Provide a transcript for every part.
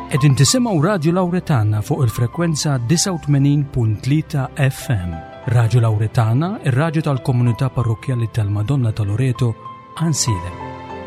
Qegħdin tisimgħu Radju Lawretana fuq il-frekwenza 89.3 FM. Radju Lawretana, ir-radju tal-Komunità Parrokjali tal-Madonna ta' Loreto, Ansilem.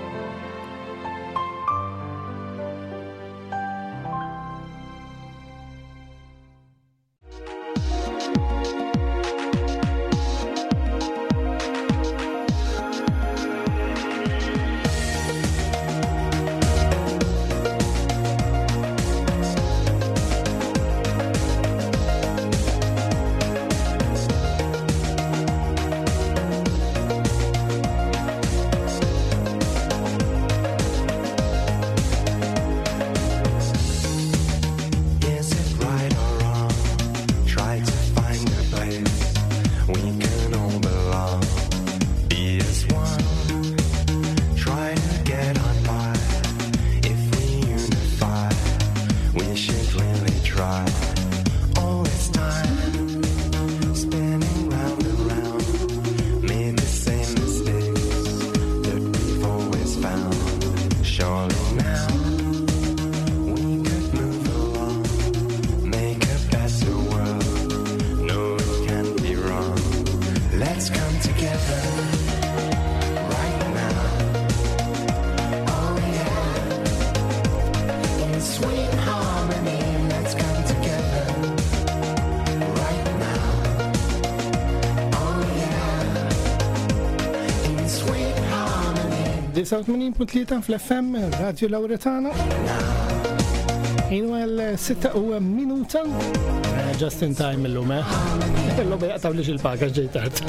fl-FM Radju Lawretana. Inu għal-6 just in time il-lum, il-lum jaqtaw li xil-paka ġejtart.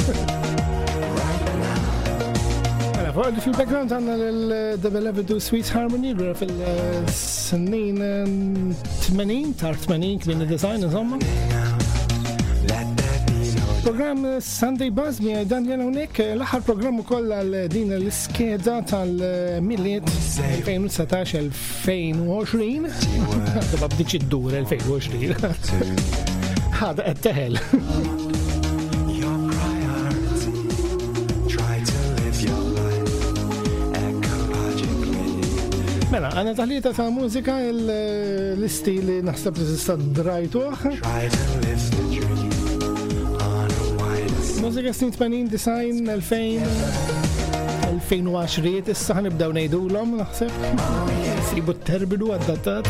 Għala, fil-background għanna l-The Beloved Do Sweet Harmony fil-snin 80, tar 80 kbin il-design, insomma. Program Sunday Buzz mi dan jena unek l-aħħar program ukoll għal din l-iskeda tal-miliet 2019-2020 għadda bdiċ id-dur 2020 ħada għed-teħel Mela, għana taħlita ta' mużika l-istili naħseb li tista' drajtuh Mużika snin 80, design 2000, 2020, issa ħanibdaw ngħidulhom naħseb. Sibu terbidu għad-datat.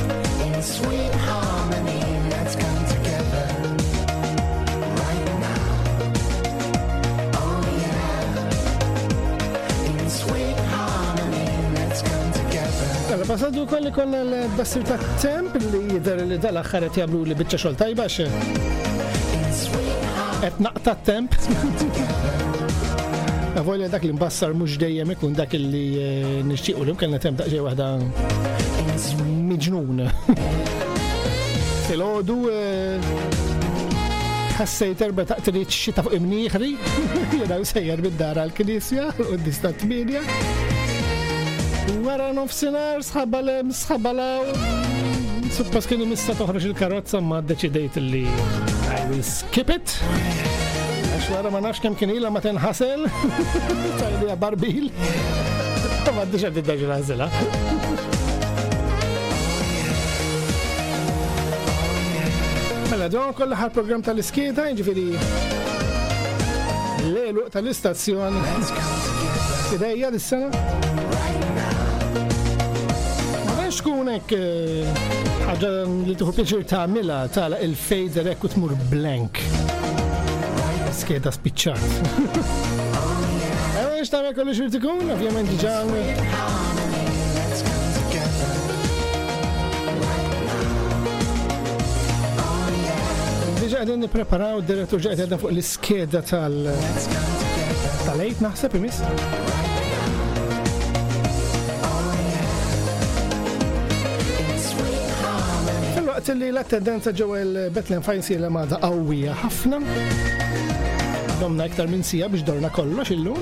Għalla, passaddu kolli kolla l-bassir ta' temp li jidher li dal-aħħar qed jagħmlu li biċċa xogħol tajba qed naqta' temp. Avolja dak li mbassar mhux dejjem ikun dak li nixtiequ li kellna temp daqsxejn waħda miġnun. Filgħodu ħassejt erba' taqtrid xita fuq imnieħri, jaraw sejjer bid-dar għall-Knisja qudies tat-8. Wara nofsinhar sħabalaw. Suppas kienu mista toħroġ il-karozza ma ddeċidejt li I will skip it. Għax wara ma nafx kemm kien ilha ma tinħasel. Tajlija barbil. Ma għaddix għaddi daġi ħażilha. Mela dawn kollha ħar programm tal-iskieta, jiġifieri l-eluq tal-istazzjon. Idejja dis-sena. Xkunek ħaġa li tuħu pieċir tagħmilha tagħlaq il-fader hekk u tmur blank. Skeda spiċċat. Ewex tagħmel kollu xir tkun, ovvjament diġà qegħdin nippreparaw d-direttur ġa qed fuq l-iskeda tal-8 naħseb imiss. Waqt li l-attendenza ġewwa il-Bethlehem Fine Sila Mada qawwija ħafna. Domna iktar minn sija biex dorna kollox illum.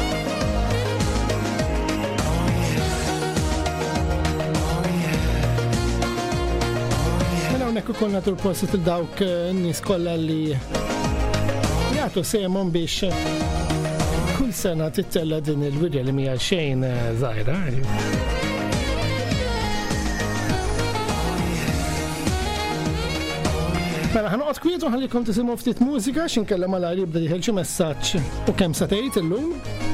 Mela hawnhekk ukoll nagħtu l-prosit il dawk n-nies kollha li jagħtu sehemhom biex kull sena tittella din il-widja li mija xejn żgħira. Mela ħanoqgħod kwietu ħallikom tisimgħu ftit mużika x'inkellem għal li jibda jħel xi messaġġ u kemm sa tgħid illum.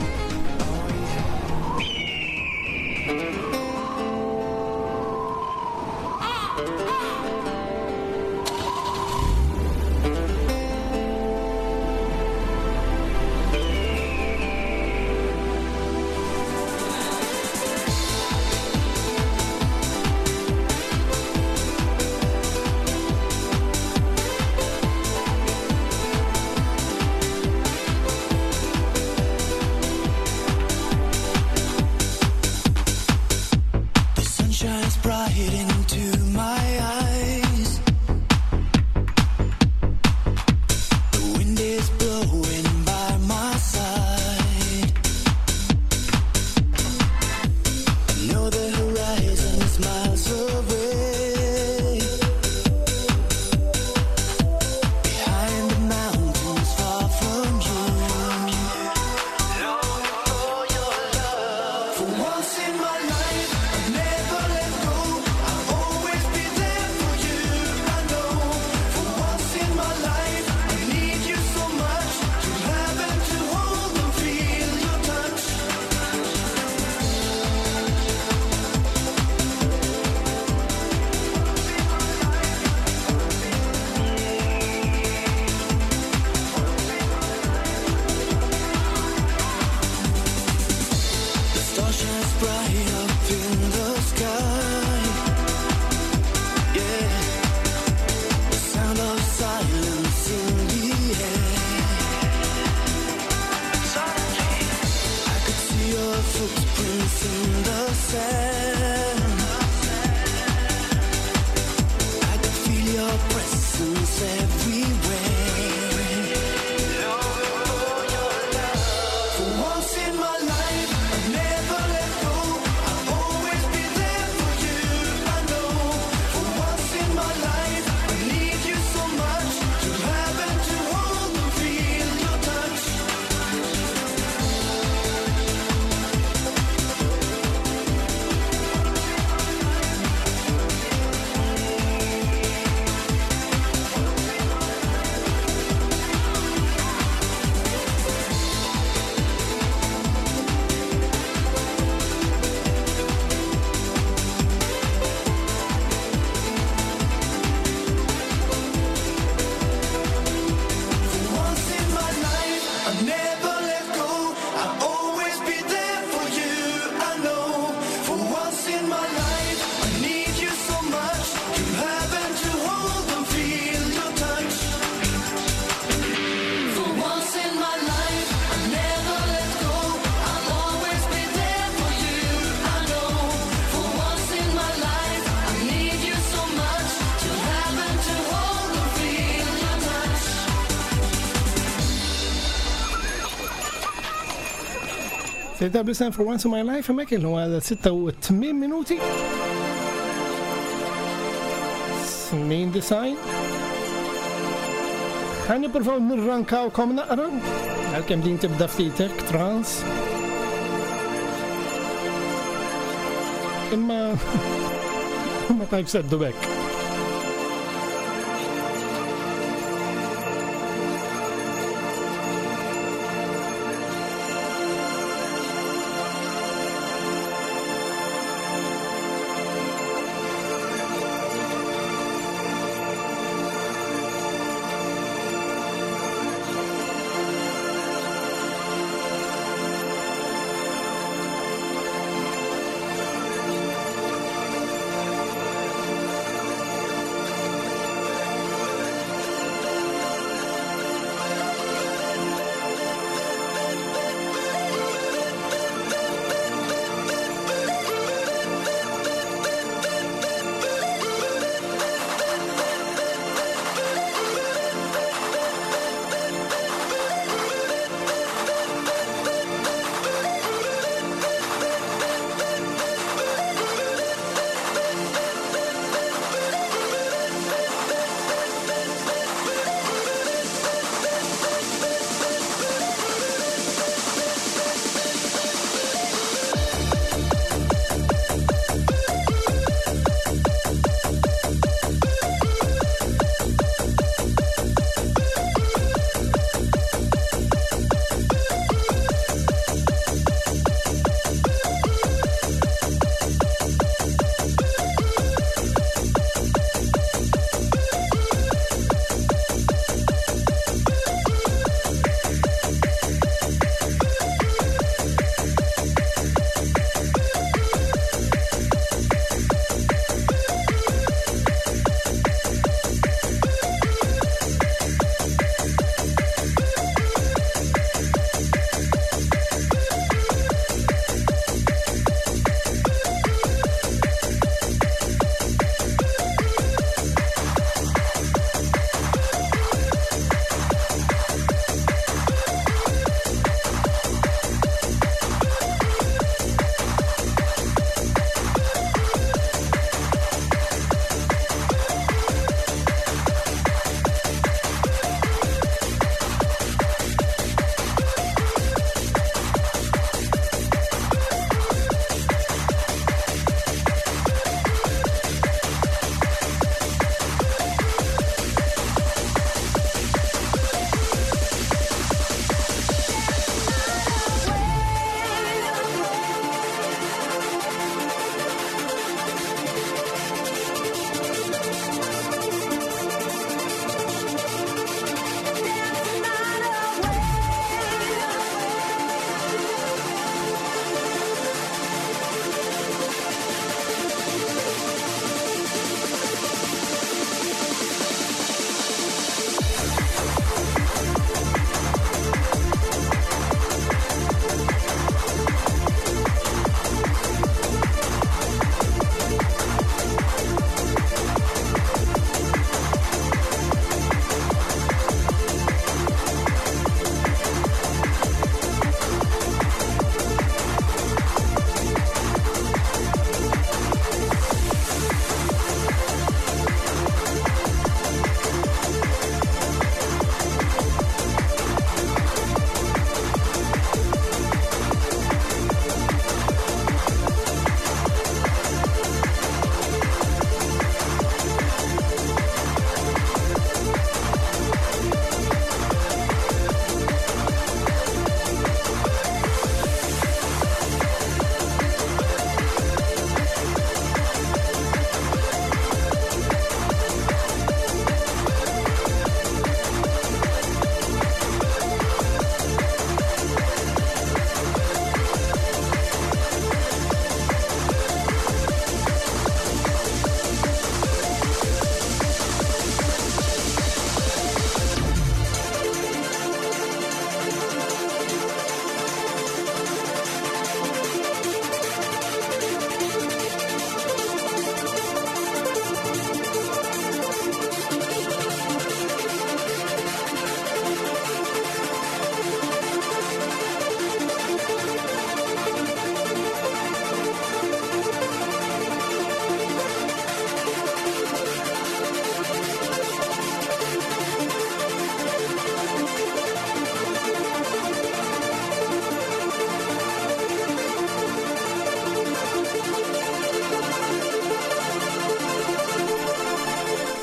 TWSN for once in my life hemmhekk il għal 86 minuti. Snin design. Ħan nippruvaw nirrankawkom naqra għalkemm din tibda ftitek trans. Imma ma tajb seddu bekk.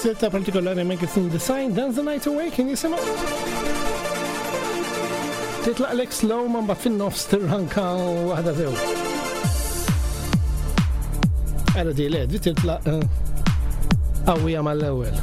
silta partikolari Magazine Design Dance the Night Away kien jisimha. Titlaq Alex Slow ma mbagħad fin-nofs tirranka waħda sew. Era di led, titlaq qawwija mal-ewwel.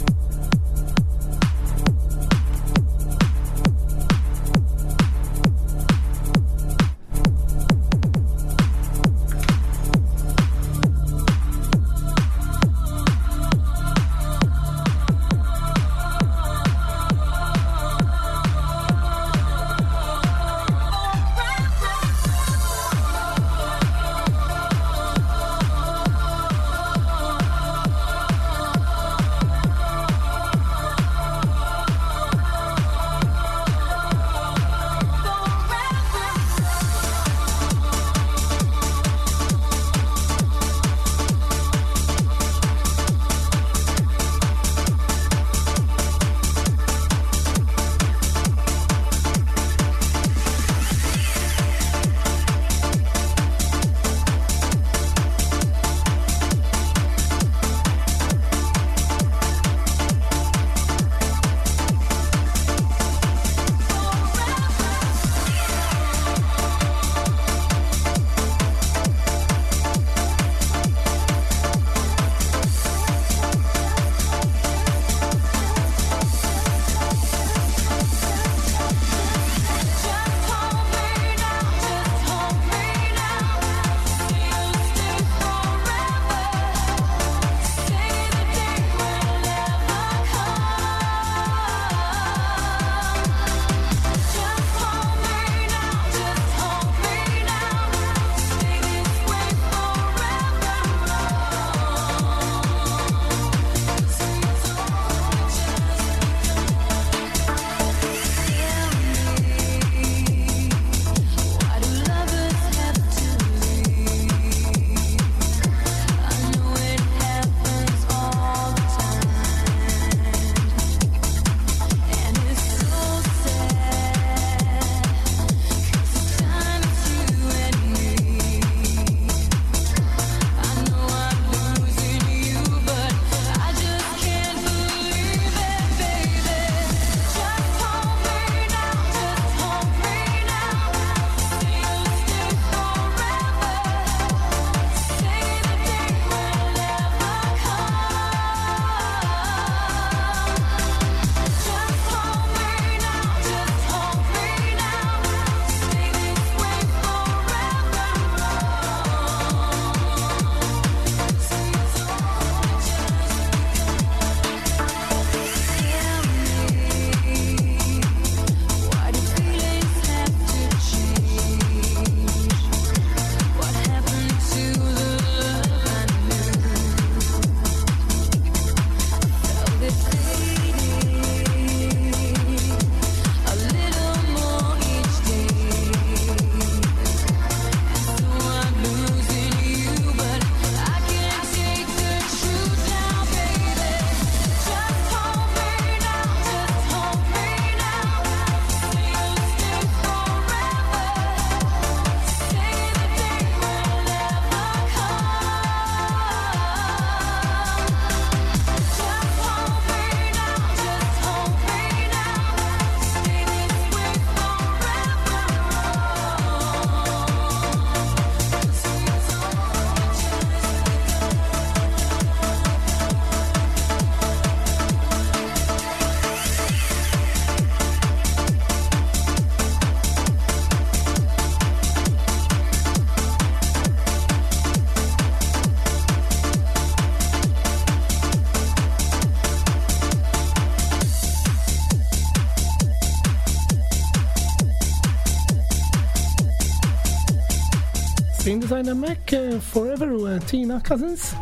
Screen Designer Mac Forever u Tina Cousins.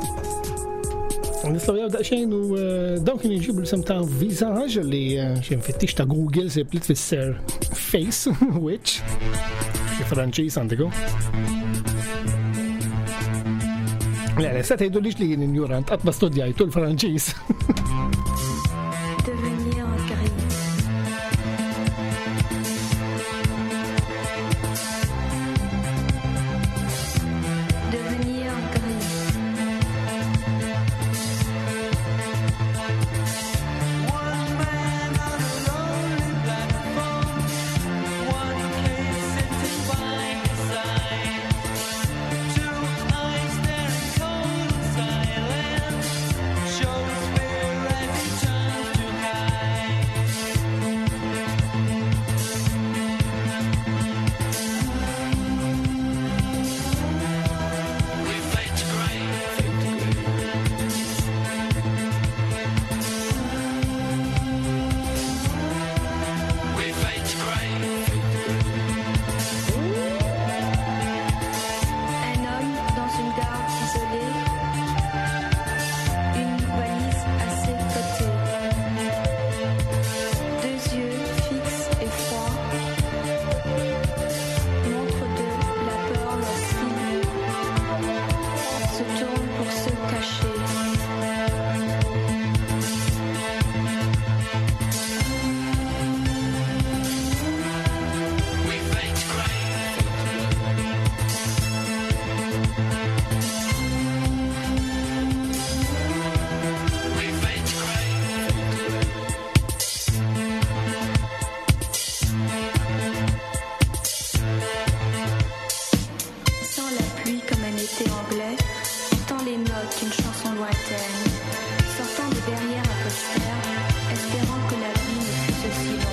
Nistaw jabda xejn u dawn kien iġibu l-sem ta' Visage li xin fittix ta' Google se plit fisser face, which Franċis għandiku. Le, sa' tejdu liġ li jien ignorant, għatma studjajtu l-Franċis. l'été anglais, entend les notes d'une chanson lointaine, sortant de derrière un poster, espérant que la vie ne fût aussi longue.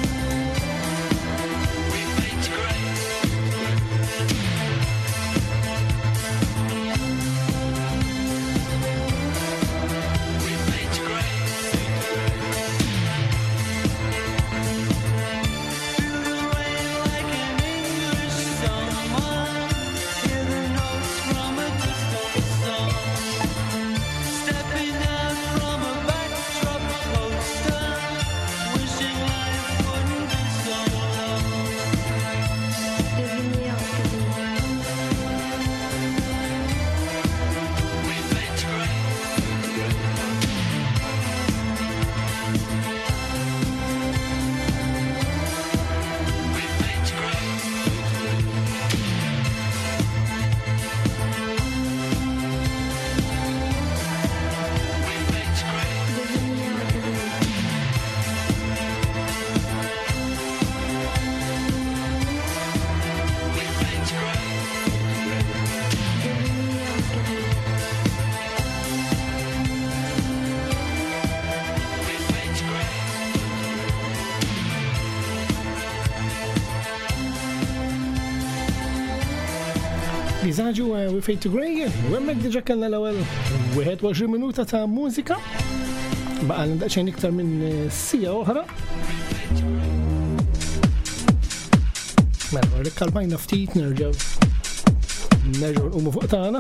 Diżaġu We Fade to Grey, u hemmhekk diġà kellna l-ewwel 21 minuta ta' mużika. Baqa' daqsxejn iktar minn sija oħra. Mela, rikkalmajna ftit nerġgħu nqumu fuq tagħna.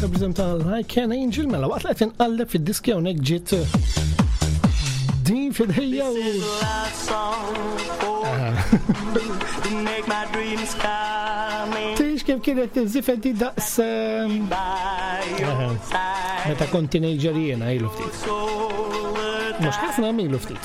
Monica b'izem tal-Like an Angel, mela waqt li qed inqalleb fid-diski hawnhekk ġiet din fidejja u Tix kif kienet tiżifed di daqs meta kont teenager jiena ilu ftit. Mhux ħafna ilu ftit.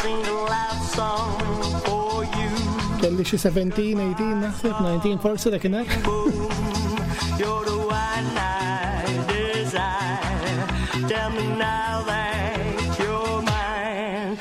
Kelli xi 17, 18, naħseb 19 forsi dakinhar. You're the one I desire. Tell me now that you're mine.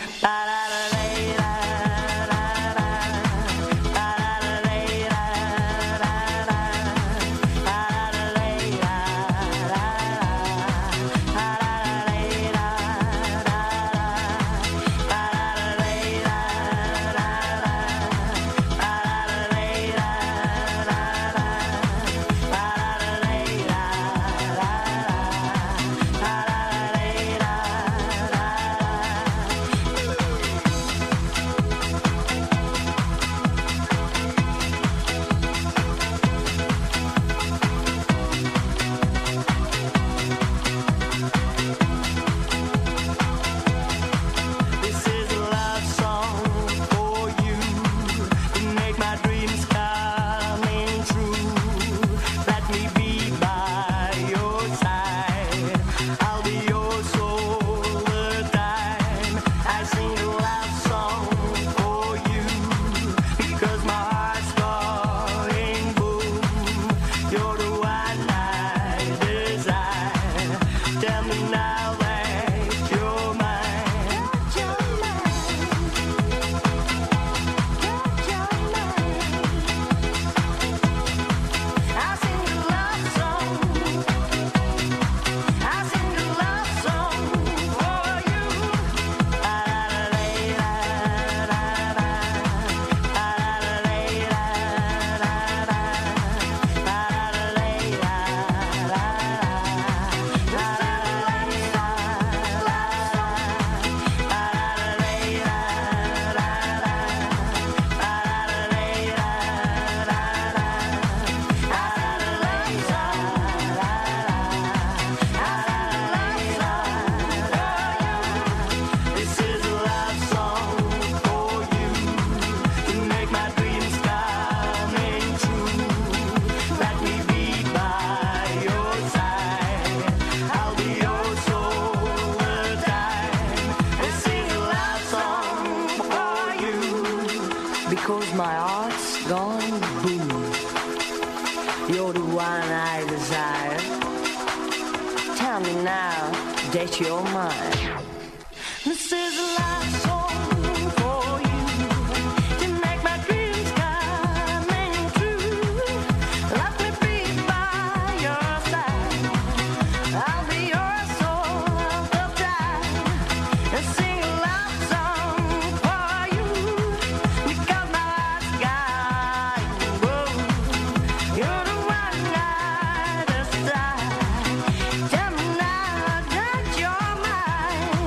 Because my heart's gone boom. You're the one I desire. Tell me now that you're mine. This is a love song for you to make my dreams coming true. Let me be by your side. I'll be your soul of the time and sing a love song for you. Because my heart's gone boom. You're the one I desire. Tell me now that you're mine.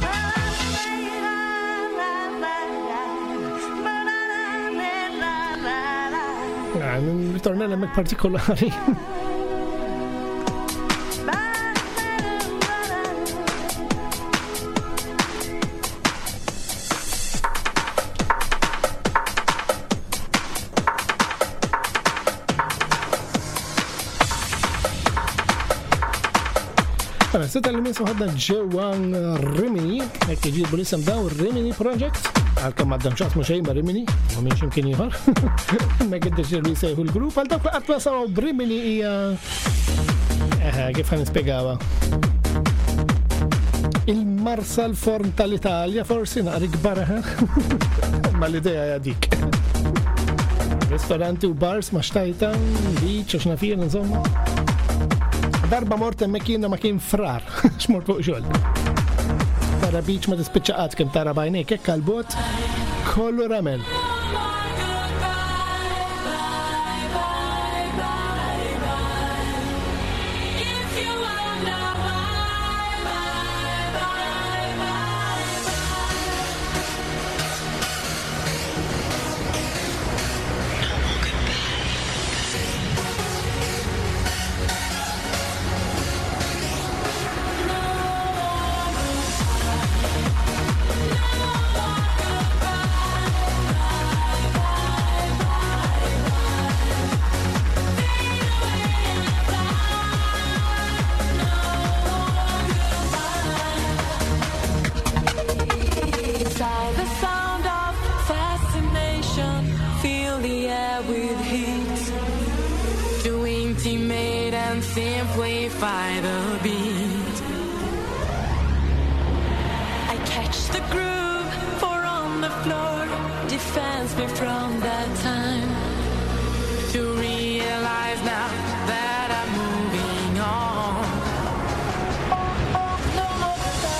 Ritorna l-emmek partikolari. Għana, seta li minn suħadna ġewan Rimini, ek jġibu l-isem daw Rimini Project, għal-kam għaddam xaqsmu xejn ba Rimini, ma minn ximkien jħor, ma għeddex li sejħu l-grupp, għal dawk għatma sawaw b'Rimini ija, kif għan ispiegawa. Il-Marsal Forn tal-Italja, forsi naqri gbara, ma l-ideja jadik. Ristoranti u bars ma xtajta, beach, xnafir, insomma. Darba mort hemmhekk jiena ma kien frar, x'mort fuq xogħol. Tara beach ma tispiċċaqat kemm tara bajnejk hekk għall-bot kollu ramel. simplify the beat. I catch the groove, for on the floor defends me from that time. To realize now that I'm moving on. No more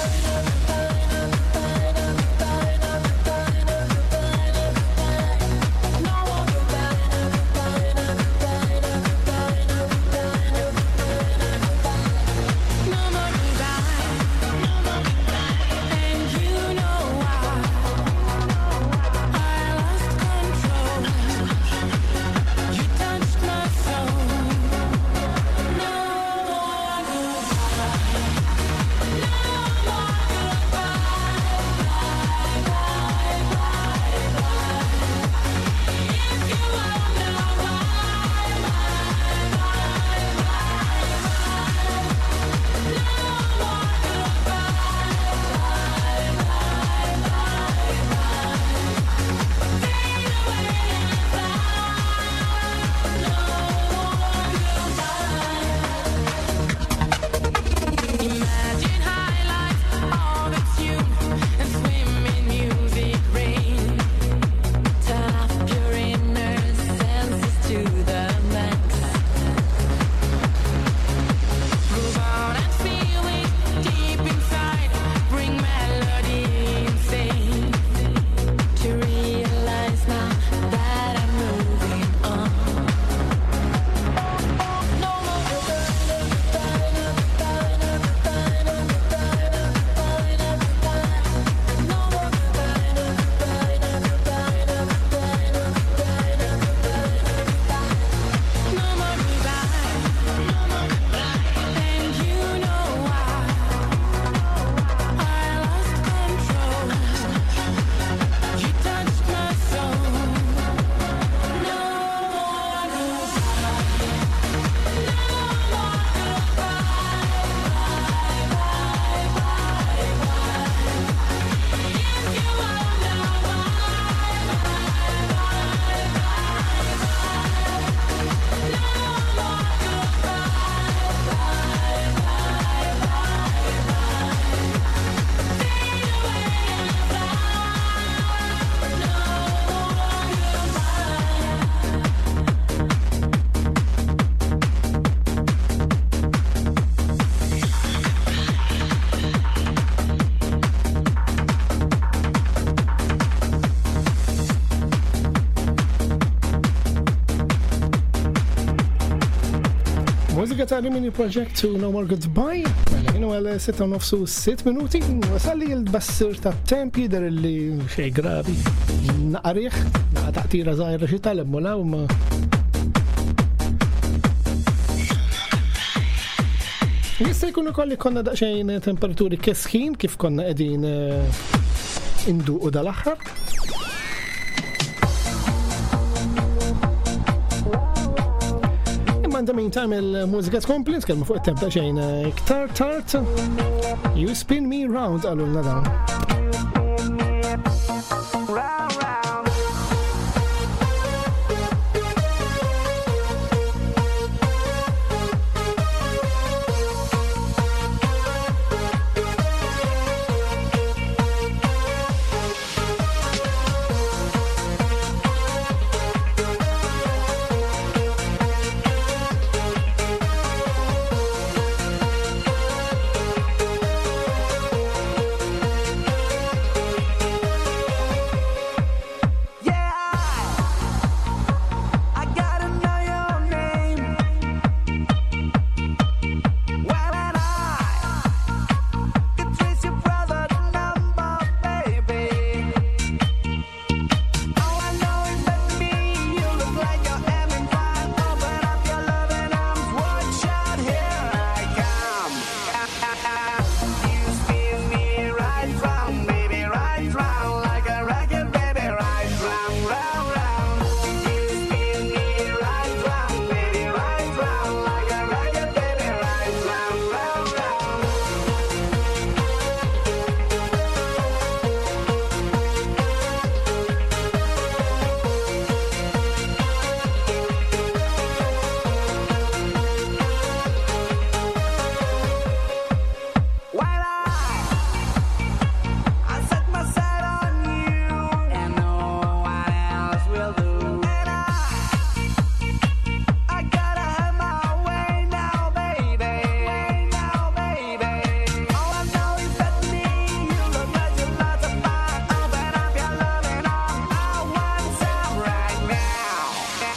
Mużika ta' Rimini Project to No More Goodbye. Jenu għal 6 minuti. Wasalli l-bassir ta' tempi dar li xej grabi. Naqariħ, taqtira zaħira xie tal-emmolaw ma. Jista' jkunu kolli konna daqxejn temperaturi kesħin kif konna edin induqu dal-axħar. In the meantime, il-mużika tkompli, tkellmu fuq it-temp xejn iktar tard. You spin me round għalulna dawn.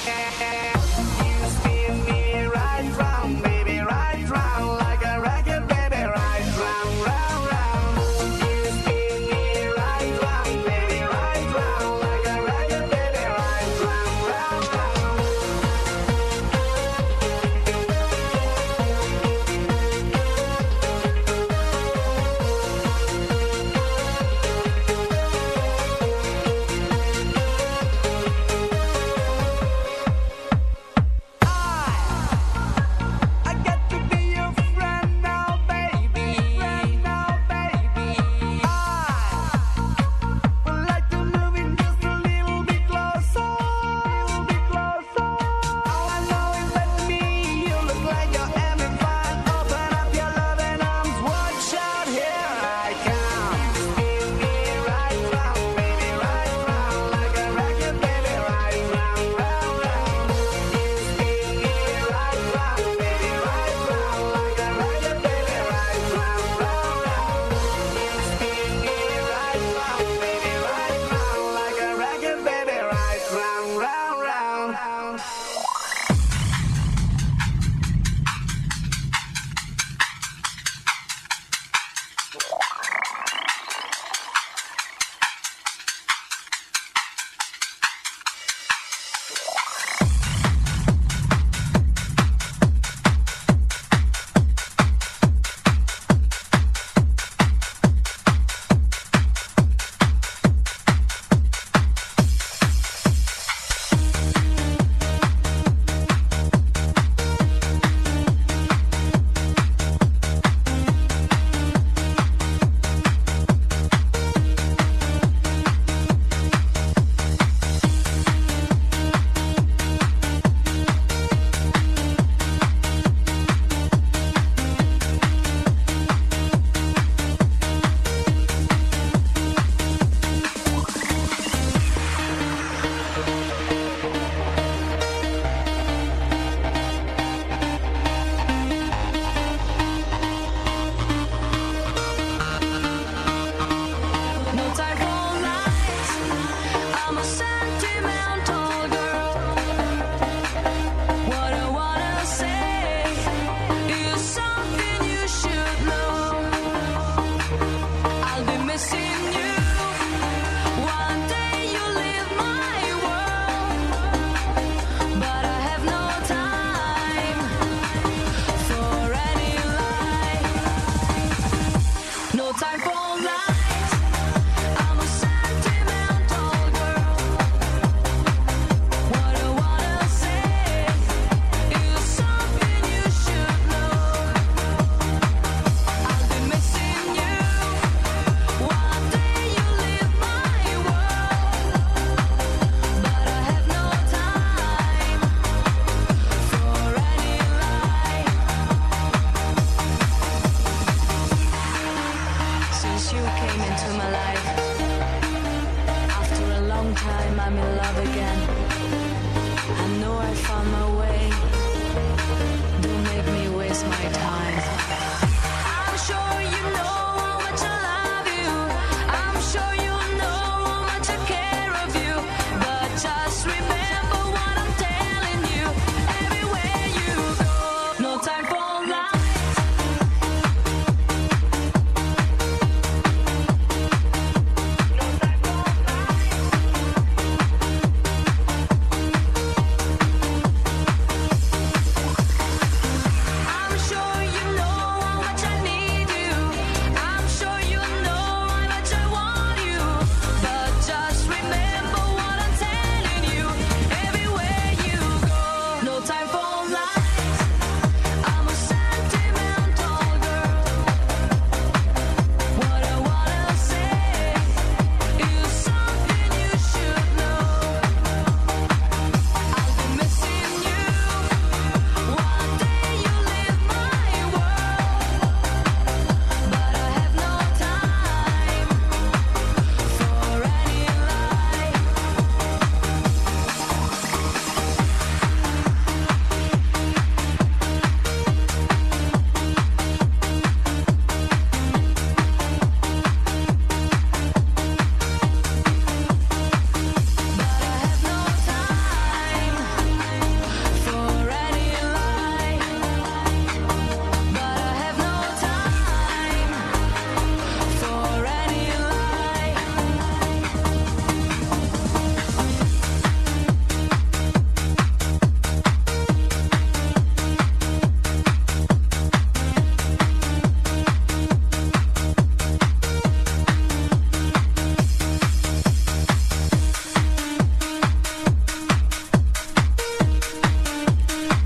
sure you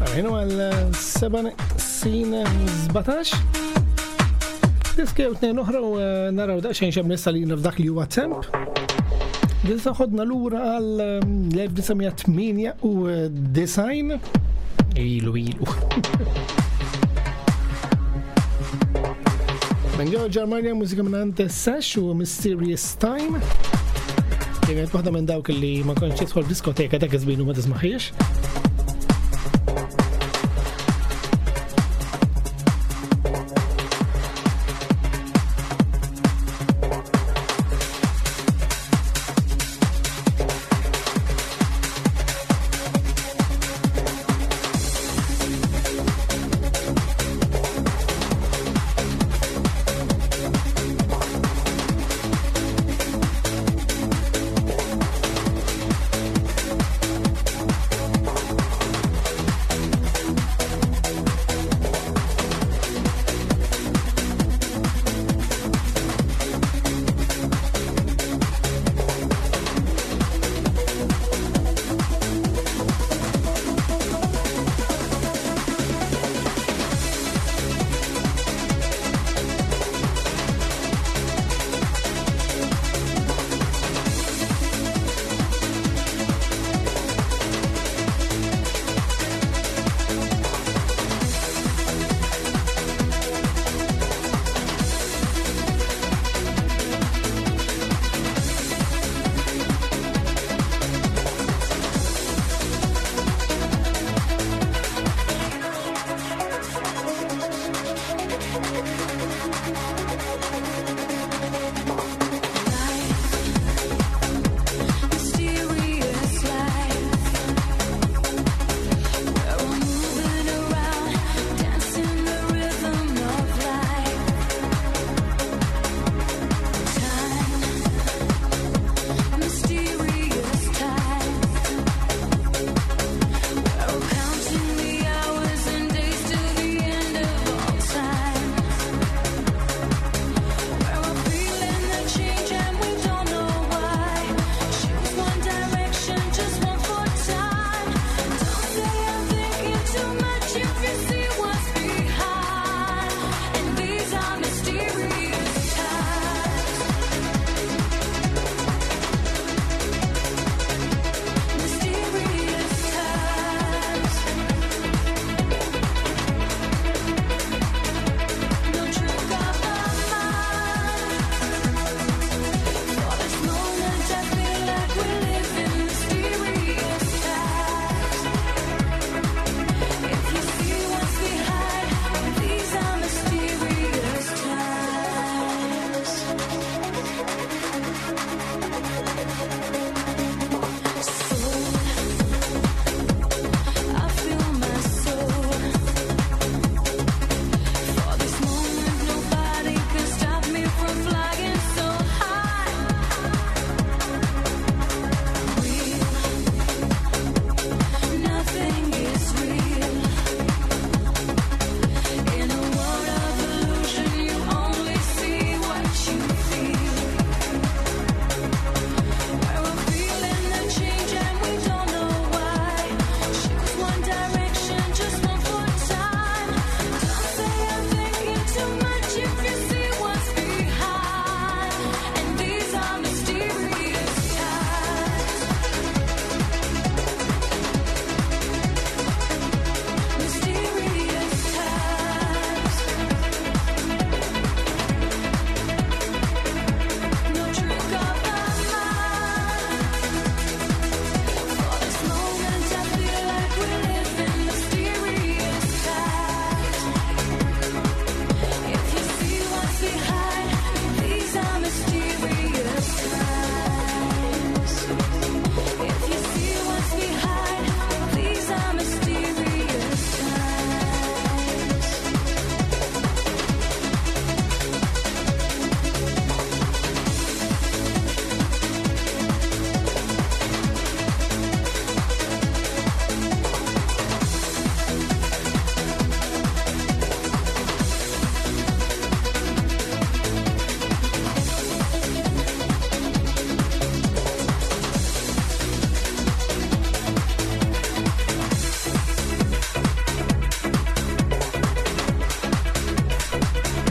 Hinu għal-17 diski u t-nejn uħra u naraw daqxajn xem nissa li f'dak li huwa temp. Disa ħodna l-ura għal-1998 ilu. Men ġo Ġermanja mużika minn Sash u Mysterious Time. Kienet waħda minn dawk li ma konċ jidħol diskoteka dak iż-żmien u ma tismaħiex.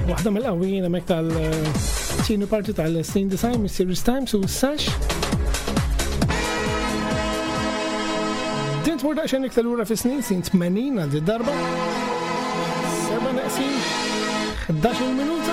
waħda mill-qawwin hemmhekk tal-tieni parti tal-Stain Design Mysterious Times u Sash. Din tmur daqsxejn iktar lura fis-snin 80 għal darba. 7 naqsin 11 minuta.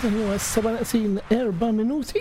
u 7:04 minuti.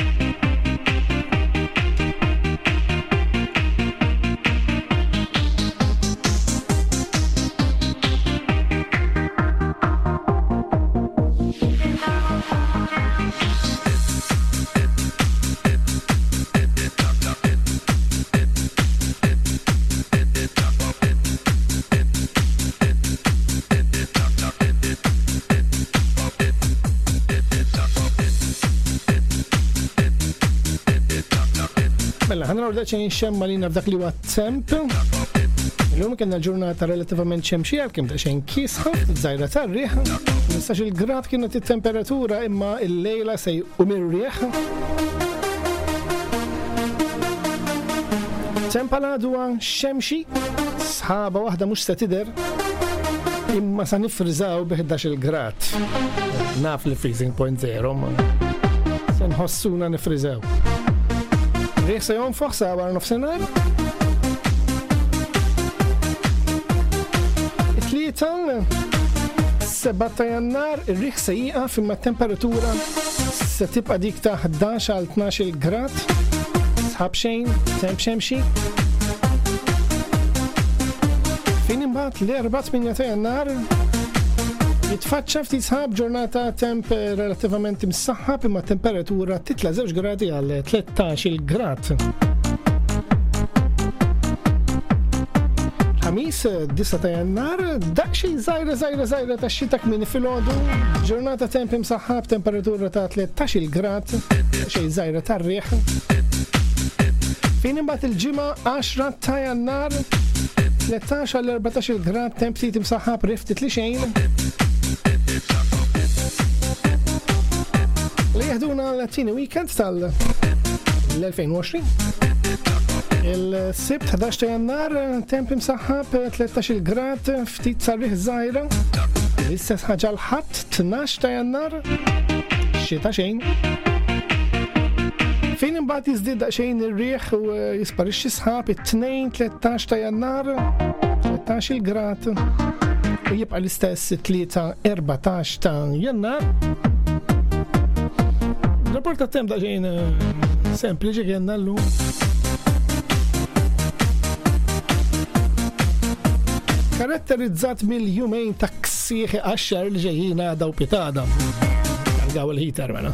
Ħanra ċejn xemma li nafdak li huwa temp. Illum kellna ġurnata relativament xemxija kemm daqsxejn kisħa, żgħira tar-riħ. 15 grad kienet it-temperatura imma l-lejla se jqum ir-riħ. Temp għadu xemxi, sħaba waħda mhux se tidher imma sa nifriżaw bi 11 grad. Naf li freezing point zero ma se nħossuna nifriżaw. Riħ se jonfoħ sa wara nofsinhar. It-tlieta 7 ta' Jannar ir-riħ se jieqaf imma t-temperatura se tibqa' dik ta' 11 għal 12 grad. Sħab xejn, temp xemxi. Fin imbagħad l-4 ta' Jannar jitfaċċa ftit sħab ġurnata temp relativament imsaħħab imma temperatura titla' 2 gradi għal 13 grad. Ħamis 9 ta' Jannar daqsxejn żgħira tax-xita kmieni filgħodu, ġurnata temp imsaħħab temperatura ta' 13 grad, xejn żgħira tar-riħ. Fin imbagħad il-ġimgħa 10 ta' Jannar 13 għal 14 grad temp ftit imsaħħab rif titli xejn. Li jahduna l-tini weekend tal-2020. Il-sibt 11 ta' Jannar temp imsaħħab 13 grad ftit sarriħ żgħira. L-istess ħaġa l-ħadd 12 ta' Jannar xita xejn. Fejn imbagħad jiżdied daqsxejn ir-riħ u jisparixxi sħab it-tnejn 13 ta' Jannar 13 grad. U jibqa' l-istess it-tlieta 14 ta' Jannar. Rapport ta' temp daqsxejn sempliċi kien llum. Karatterizzat mill-jumejn ta' ksieħi għaxxar li ġejjin għada u pitada. Għalgaw il-ħitar mela.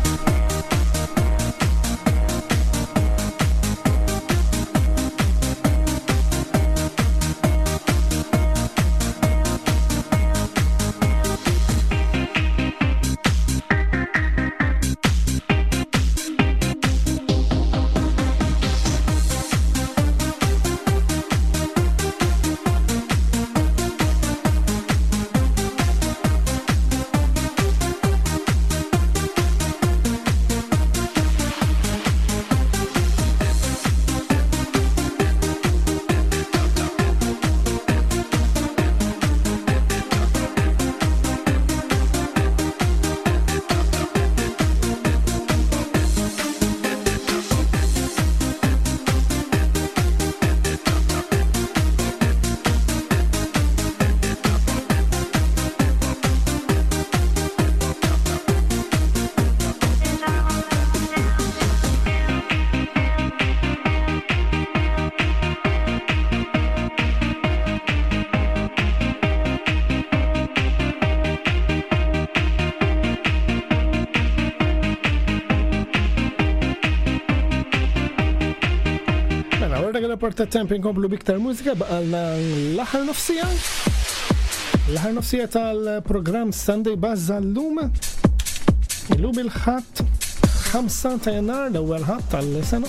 Porta temp inkomplu biktar mużika baqalna l-aħħar nofsija. L-aħħar nofsija tal-programm Sunday Buzz għallum. Illum il-ħadd 5 ta' Jannar l-ewwel ħadd tal-sena.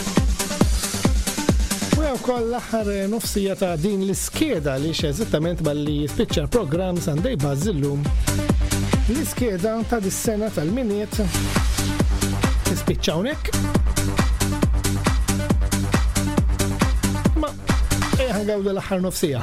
U wkoll l-aħħar nofsija ta' din l-iskeda li eżattament balli jispiċċa programm Sunday Buzz illum. L-iskeda ta' dis-sena tal-miniet tispiċċa hawnhekk. Għawdu l-aħħar nofsija.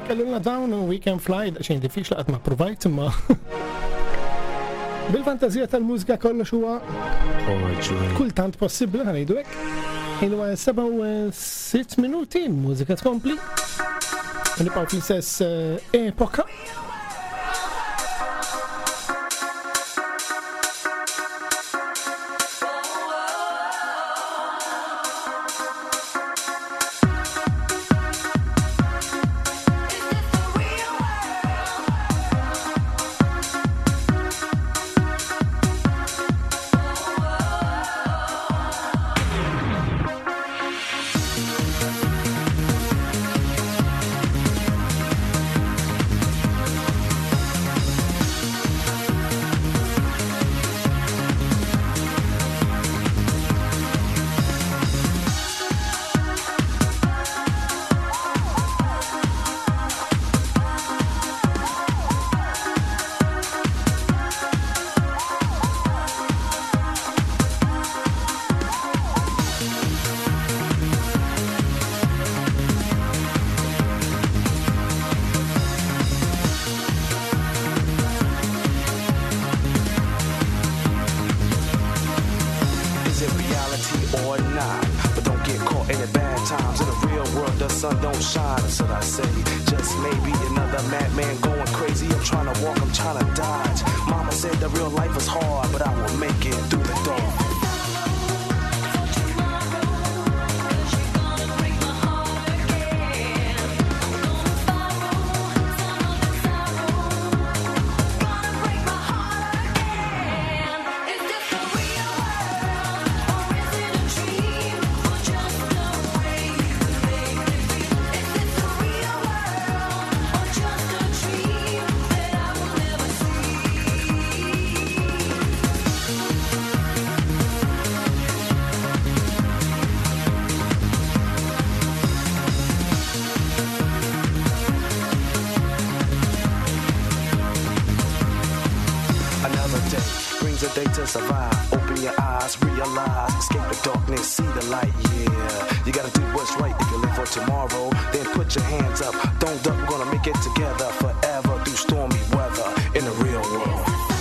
Kellulna dawn u We Can Fly xejn diffiċli qatt ma provajt imma bil-fantazija tal-mużika kollox huwa kultant possibbli ħanejdu hekk. Huwa 7 minuti mużika tkompli. Nibqgħu fl-istess epoka. Survive, open your eyes, realize, escape the darkness, see the light, yeah. You gotta do what's right if you live for tomorrow. Then put your hands up, don't duck, we're gonna make it together forever through stormy weather in the real world.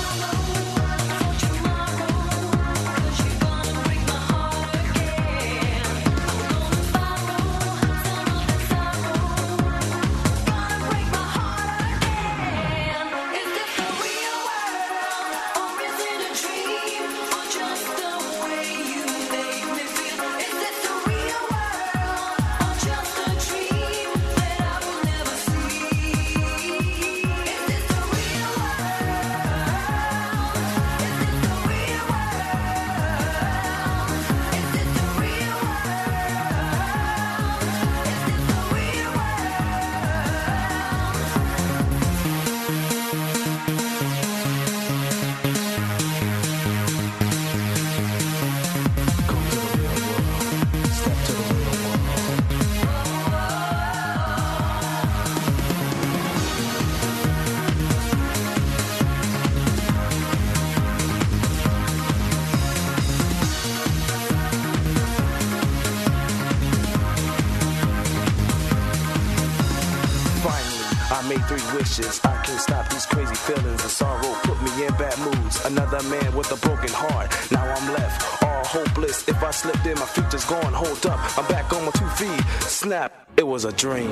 I can't stop these crazy feelings of sorrow, put me in bad moods. Another man with a broken heart, now I'm left all hopeless. If I slip then my future's gone, hold up, I'm back on my 2 feet. Snap, it was a dream.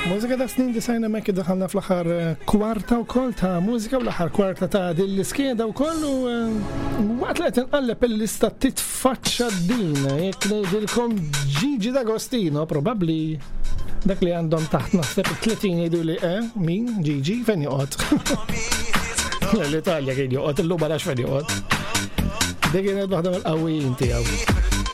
Mużika ta' snin disajna mek daħalna fl-aħħar kwarta wkoll ta' mużika u l-aħħar kwarta ta' din l-iskeda wkoll u waqt li qed inqalleb il-lista titfaċċa din jekk ngħidilkom Gigi D'Agostino probabbli dak li għandhom taħt naħseb 30 jgħidu li min Gigi fejn joqgħod. L-Italja kien joqgħod illum għalax fejn joqgħod. Dik kienet waħda mill-qawwijin tiegħu.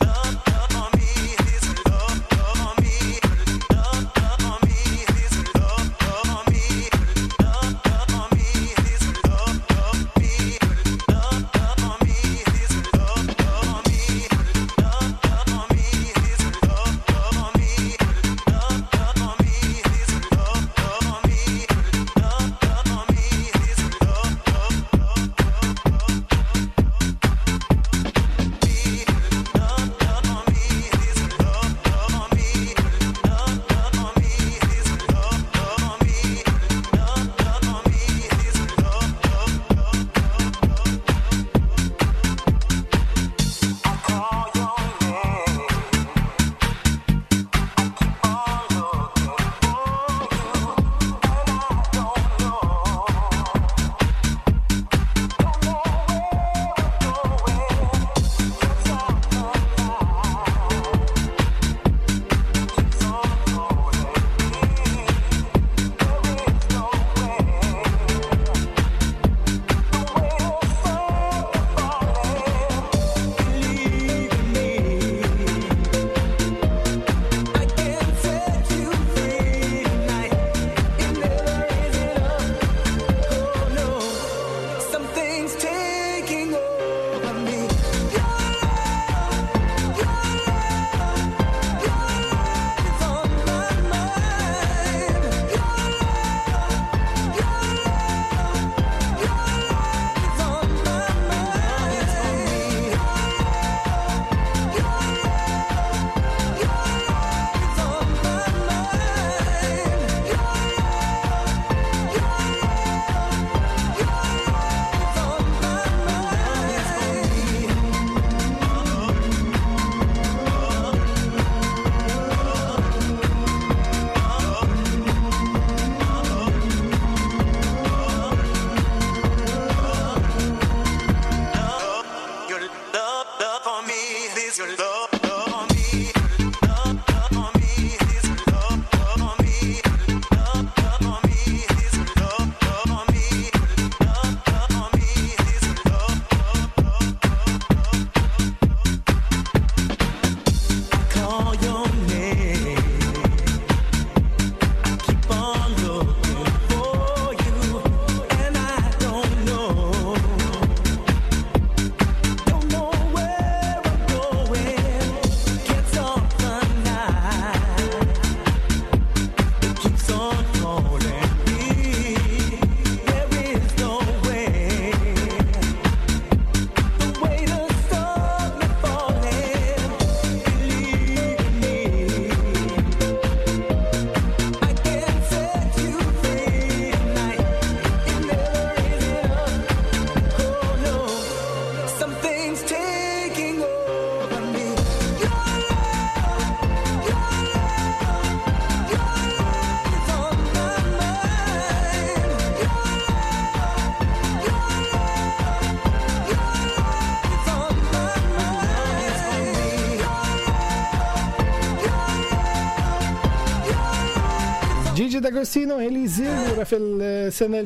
Gigi D'Agostino Elizir fil-sena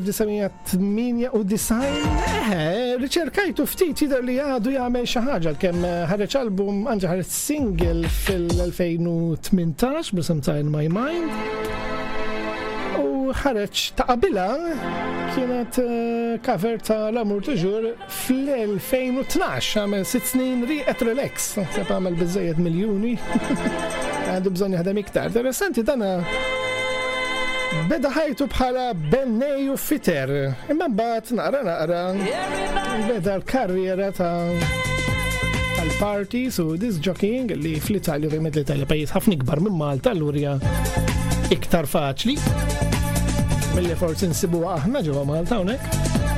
1998 riċerkajtu ftit jidher li għadu jagħmel xi ħaġa kemm ħareġ album anġa ħareġ single fil-2018 b'isem ta' In My Mind u ħareġ ta' qabilha kienet cover ta' L'Amour Toujours fl-2012 għamel 6 snin Riqet Relax sepp għamel biżejjed miljuni għandu bżonn jaħdem iktar. Interessanti dana beda ħajtu bħala Bennej u Fitter, imma mbagħad naqra beda l-karriera tal-parties u disc jockeying li fl-Italja ovvjament l-Italja pajjiż ħafna ikbar minn Malta l-urja iktar faċli milli forsi nsibuha aħna ġewwa Malta hawnhekk.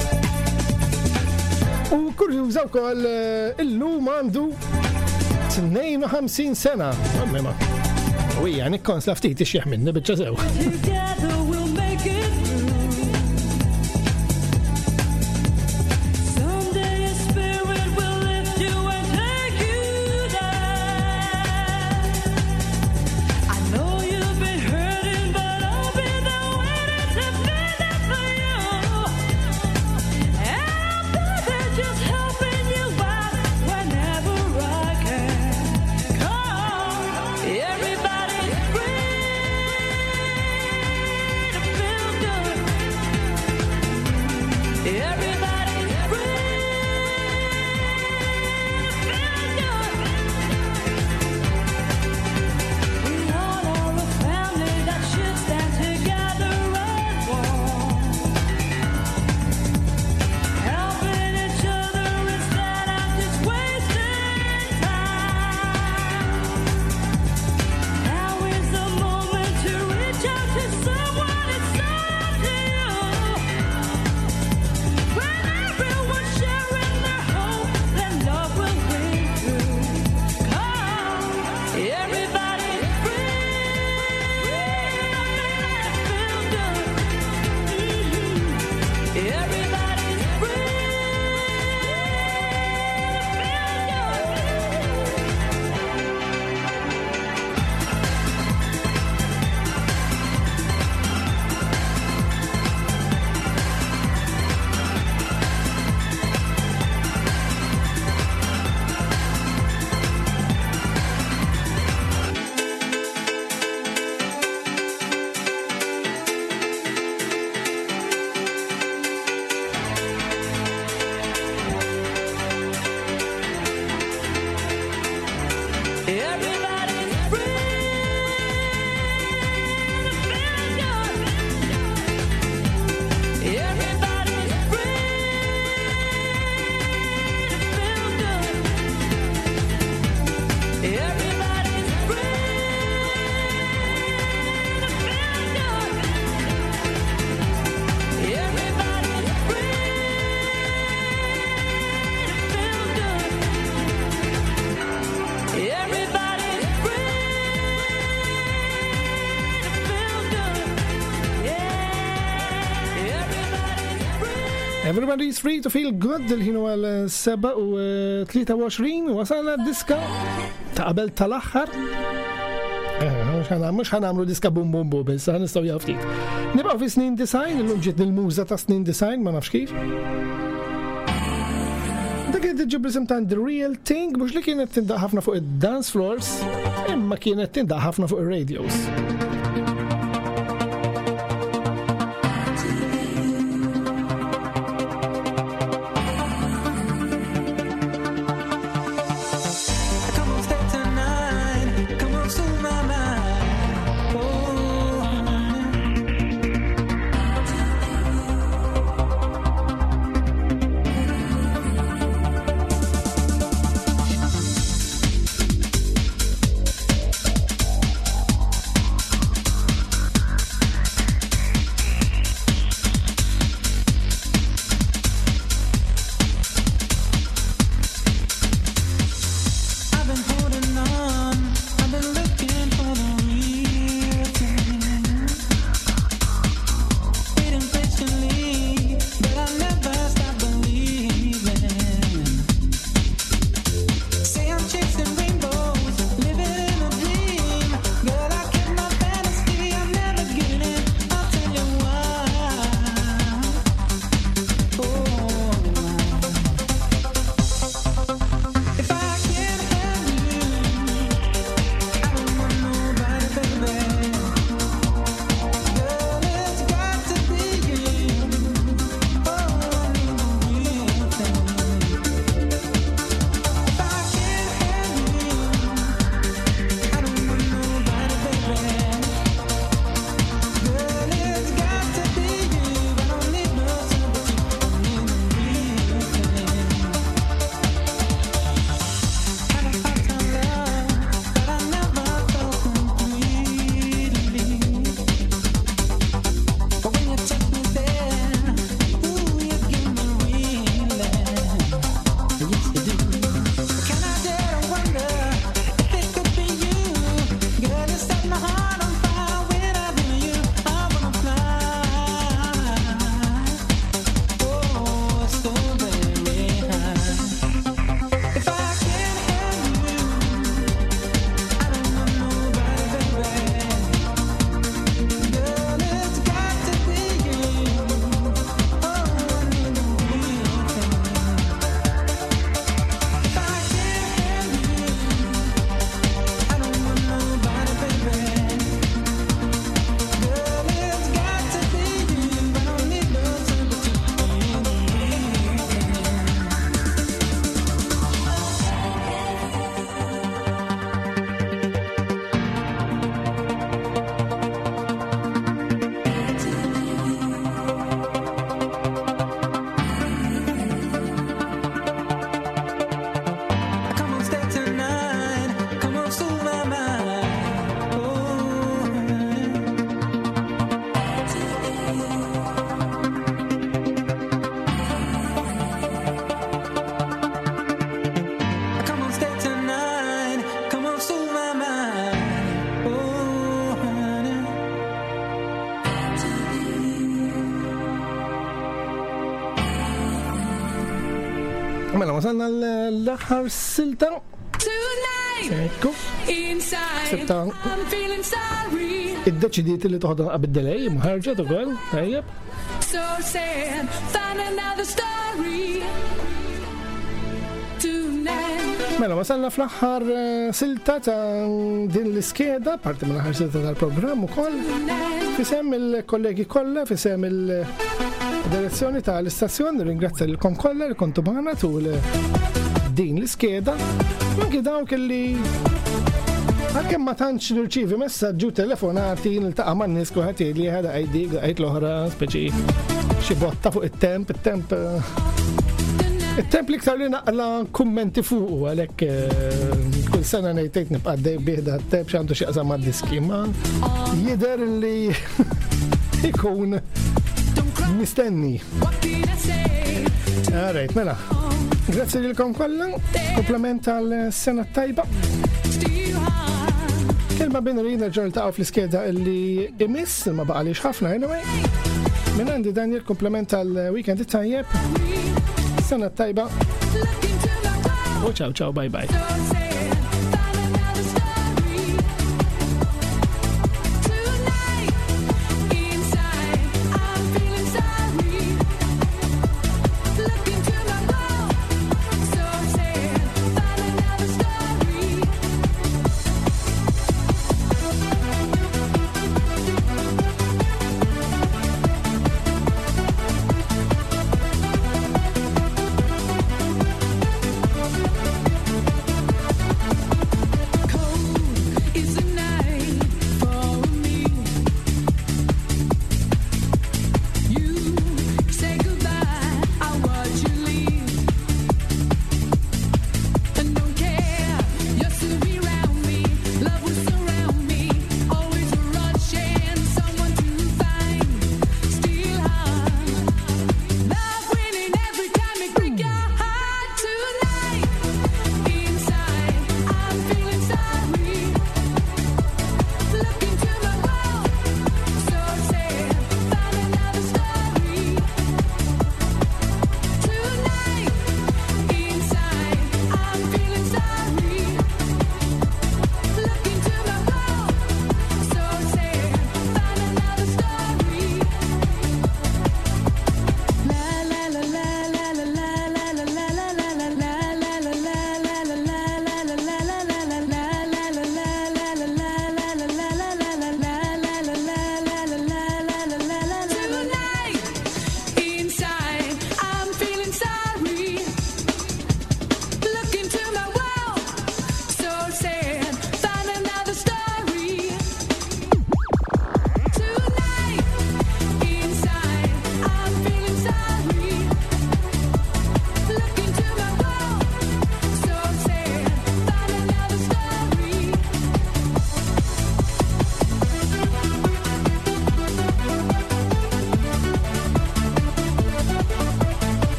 U kurjuża wkoll illum għandu 52 sena. U yani kons la ftit ixjeħ minni biċċa sew. Together we'll make it through. Someday a spirit will lift you and take you down. I know you've been hurting, but I'll be there waiting to be there for you. And I'll be there just helping you out whenever I can. Come, everybody's free to feel good. Everybody's free to feel good. We all are a family that should stand together as one, helping each other instead of just wasting time. Now is the moment to reach out to someone. It's up to you. When everyone's sharing their hope, then love will ring through. Come, everybody's free to feel good. Everybody's free Everybody's free to feel good. Everybody's free to feel good. Everybody's free to feel good. Everybody's free to feel good. Everybody's free to feel good. Yeah, everybody's free. Everybody's free to feel good il-ħinu għal-7:23 wasalna diska ta' qabel tal-aħħar. Mux ħanamlu diska bum bum bum, bissa ħanistaw jaftit. Nibqaw fi snin design, l-lum ġiet il-muża ta' snin design, ma nafx kif. Dak li tiġib l-isem ta' The Real Thing, mux li kienet tindaq ħafna fuq id-dance floors, imma kienet tindaq ħafna fuq il-radios. Come on, stay tonight. Come on, soothe my mind. Oh. Mela, wasalna l-aħħar silta. Ekku. Silta. Id-deċidiet li toħodha bid-delay, mħarġet ukoll, tajjeb. So sad, find another story tonight. Mela, wasalna fl-aħħar silta ta' din l-iskeda, parti mill-aħħar silta tal-programm ukoll. Fisem il-kollegi kollha, fisem il-direzzjoni tal-istazzjon, ringrazzja lilkom kollha li kontu magħna tul din l-iskeda. Anki dawk li għalkemm ma tantx nirċievi messaġġu telefonati niltaqa' man-nies kulħadd jgħid li ħada għajdik għajt l-oħra speċi xi botta fuq it-temp li iktar li naqla kummenti fuq għalhekk kull sena ngħid nibqa' dej bieħda t-temp x'għandu xi qasam mad-diski ma jidher li ikun mistenni. Alright, mela. Grazzi lilkom kollha, komplement tal-sena tajba. Kelma bejn rina ġortaqgħu fl-iskeda li imiss ma baqalix ħafna anyway. Minn għandi dan il-komplement tal-weekend tajjeb. Sena tajba. U ciao, bye bye.